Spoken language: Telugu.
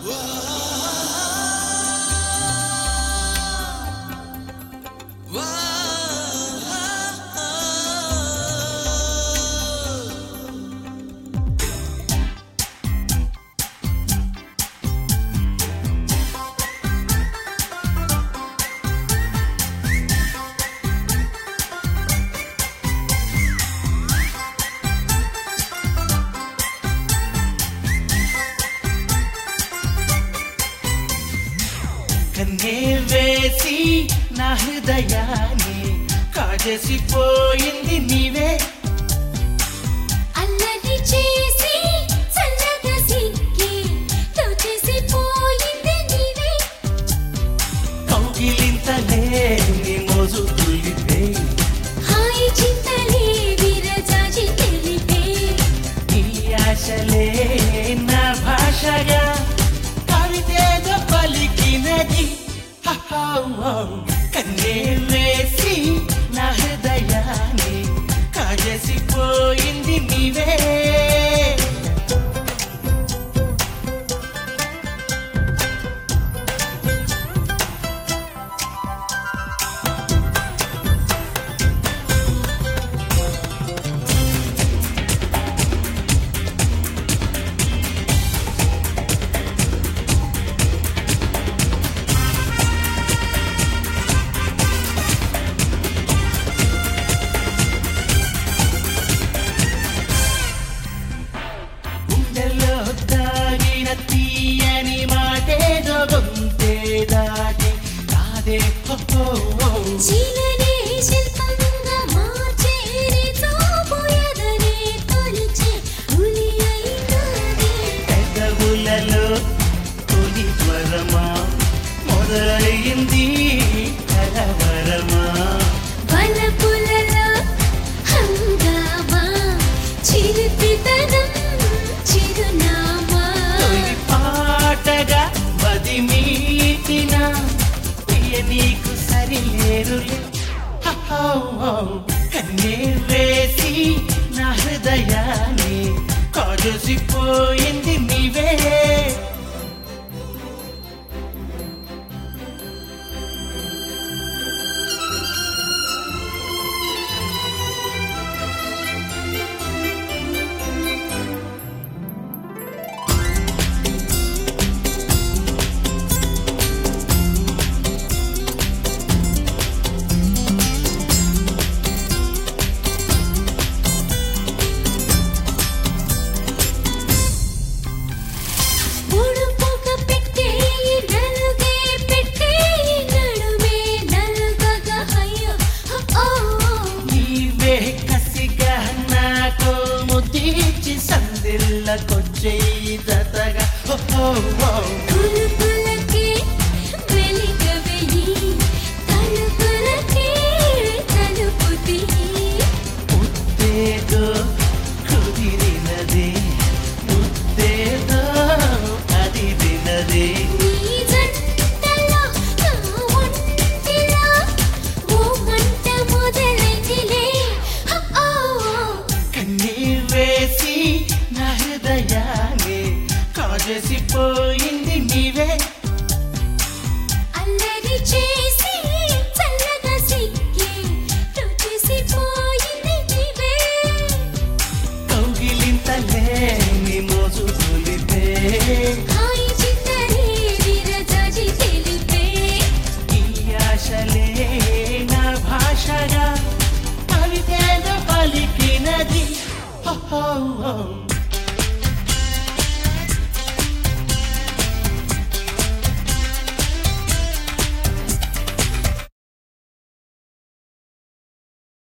కన్నే వేసి నా హృదయాన్ని కాజేసిపోయింది నీవే అల్లరి చేసి చల్లగా సిక్కి దోచేసిపోయింది నీవే కౌగిలింతలే నీ మోజు తులిపే హాయి చింతలే విరజాజి తెలిపే నీ ఆశలే నా భాషగా కవితేదో పలికినది కన్నే వేసి నా హృదయాన్ని కాజేసిపోయింది నీవే తీయని మాటేదో గొంతే దాటి కాదే చీలనే శిల్పంగా మార్చేరి చూపుయదనే తొలిచే ఉలి అయినది పెదవులలో తొలి త్వరమా మొదలైంది కలవరమా వలపులలో హంగామా చిరుపితనం చిరునామా పాటగా బది మీటిన నీకు సరిలేరులే కన్నే వేసి నా హృదయాన్ని కాజేసిపోయింది నీవే సందిల్లకొచ్చేయి జతగా కులుకులకే వెలిగవెలి తలుపులకే తలుపు తీయి ముద్దేదో కుదిరినది ముద్దేదో అదిరినది నీ జంటలో నా ఒంటిలో ఓ మంట మొదలైందిలే కన్నీ వేసి నా హృదయాన్ని కాజేసిపోయింది నీవే అల్లరి చేసి చల్లగా సిక్కి దోచేసిపోయింది నీవే కౌగిలింతలే నీ మోజు తొలిపే